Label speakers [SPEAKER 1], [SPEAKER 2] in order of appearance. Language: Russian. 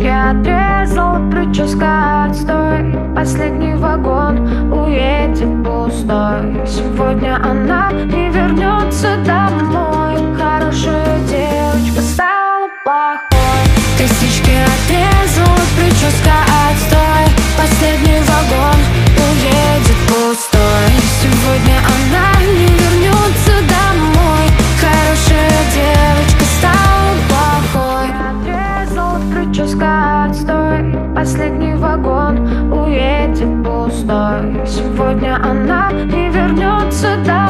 [SPEAKER 1] отрезала, прическа отстой. Последний вагон уедет пустой. Сегодня она не вернется домой. Хорошая девочка стала плохой. Косички отрезала, прическа отстой. Последний вагон уедет пустой. Сегодня она не вернется домой. Хорошая девочка стала плохой. Отрезала, прическа отстой. Последний вагон уедет пустой. Сегодня она не вернется домой.